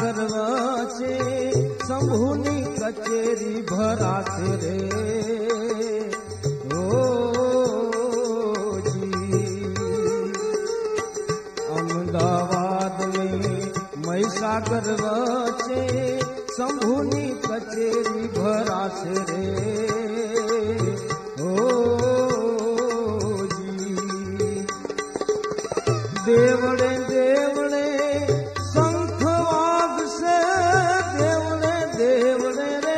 सागर वचे शंभुनी कचेरी भरासे रे ओ जी। अहमदाबाद में सागर वचे शंभुनी कचेरी भरासे रे ओ जी। देवड़े देवड़े शंख वाग से देवड़े देवड़े रे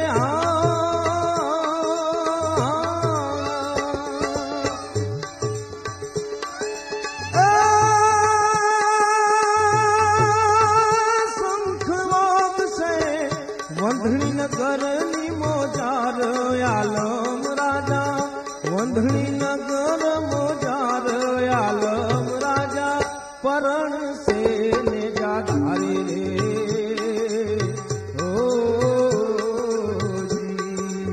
वंधणी नगर मोजार आलम राजा वंधणी नगर मोजार आलम राजा परण से ने जा धारे रे ओ जी।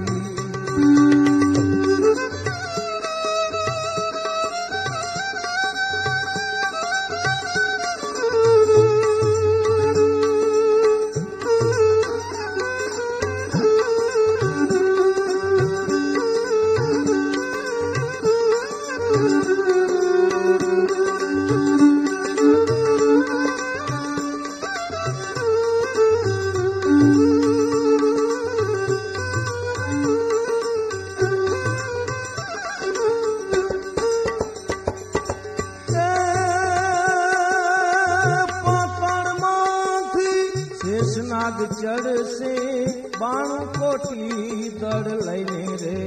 शेषनाग चढ़ से बाण कोटी दड़ लेने रे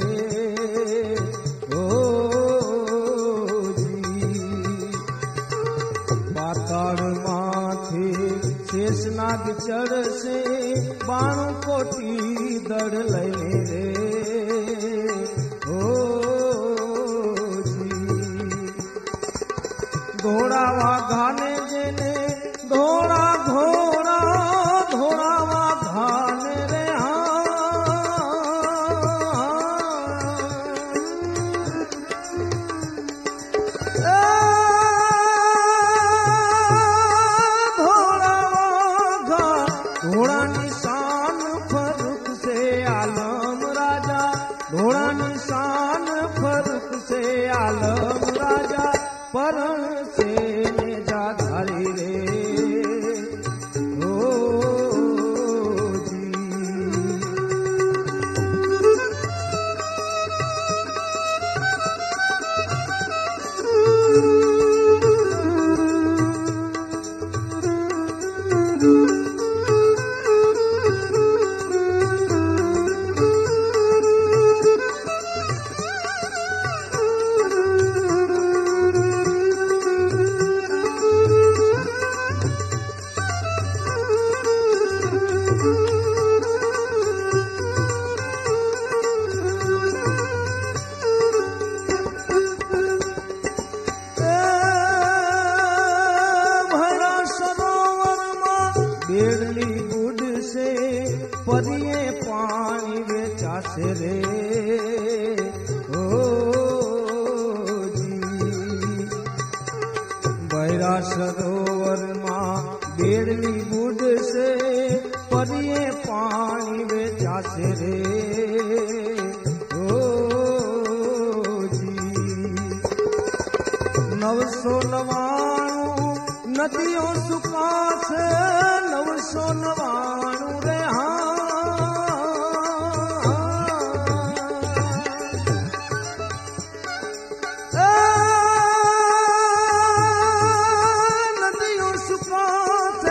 ओ जी। पाताल माथे शेषनाग चढ़ से बाण कोटी दड़ लेने रे ओ जी। घोड़ा वाघाने जेने घोड़ा घोड़ा घोड़ा वाघाने रे घोड़ा वाघा घोड़ा निशान फरुख से आलम राजा घोड़ा निशान फरुख से आलम राजा परण से ने जा धारी रे ओ जी। बेड़ली गुड से परिये पानी बेचासे रे ओ जी। बैरा सरोवर माँ बेड़ली गुड से परिये पानी बेचासे रे ओ जी। 999 नदियों सुकास 999 रे नदियों सुकास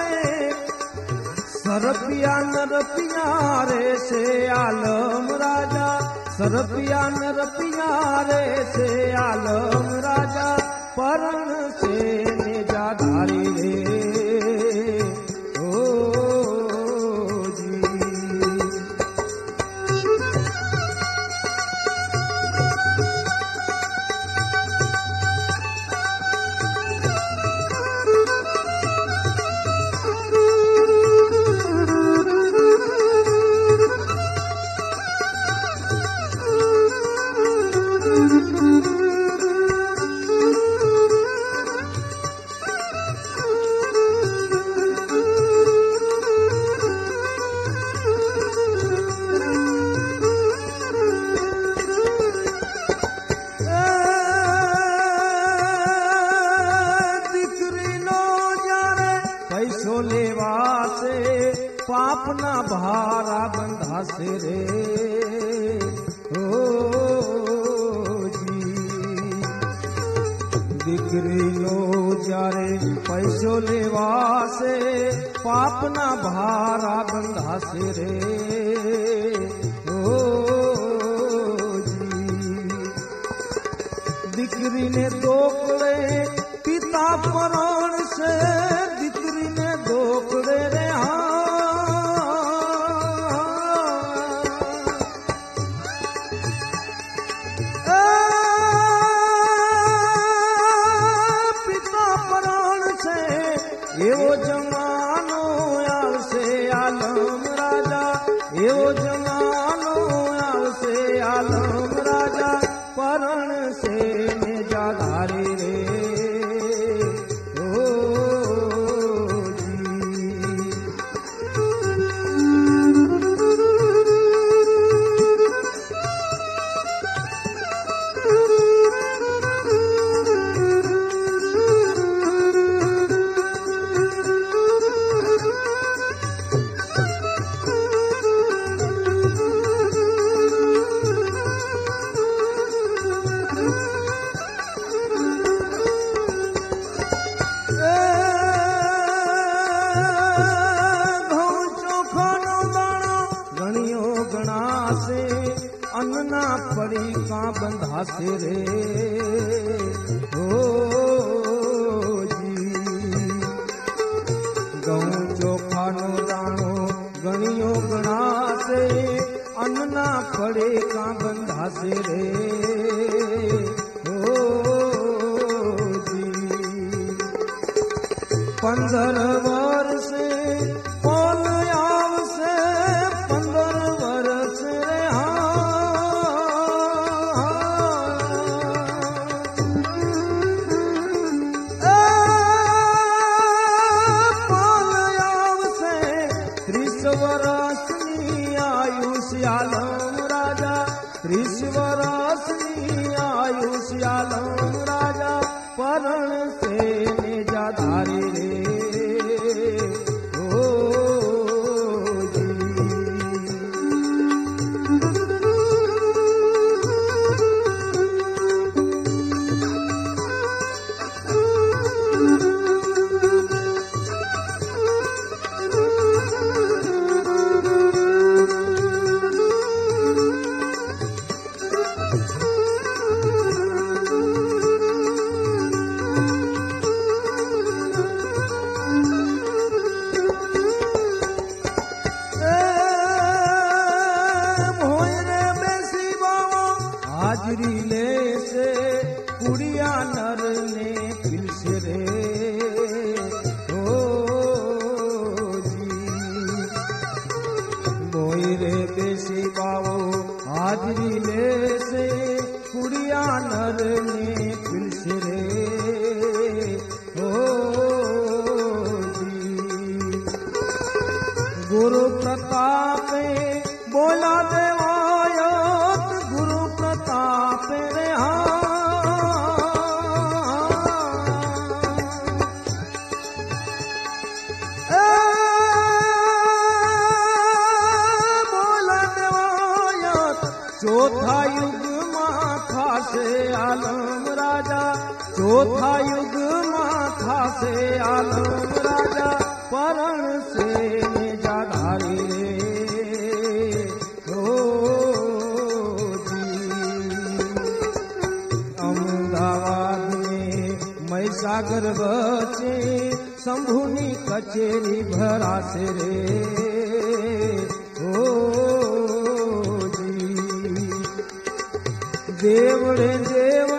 सरपिया नरपिया रे से आलम राजा सरपिया नरपिया रे से आलम राजा परण से ने जा धारी रे ओ जी। દીકરીનો જ્યારે પૈસો લેવાશે પાપના ભારા બંધાશે રે દીકરીને દોકડે પિતા પરણશે દીકરીને દોકડે રે પિતા પરણશે એવો જમાનો આવશે આલમ રાજા એવો જમાનો આવશે આલમ રાજા પરણશે ને જાધારી રે अन्ना पड़ी का बंधासे रे जी गहूं चोखा नो दाणो गणियो गणासे अन्ना पड़े का बंधासे रे जी 15 वर्षे पोल आवसे 15 वर्ष रे आलम राजा 30 वर्षनी आयुष आलम राजा परण से ने जाधारी रे हाजरी ले से कुड़िया नर ने पिलस रे जी बोई रे बेसी बावो हाजरी ले से कुड़िया नर ने पिलस रे जी गुरु प्रतापे बोला देवायो गुरु प्रताप रे बोला देवायत चौथा युग माथा से आलम राजा चौथा युग माथा से आलम राजा परण से जाधारी रे सागर बचे शंभुनी कचेरी भरासे रे जी देवड़े देव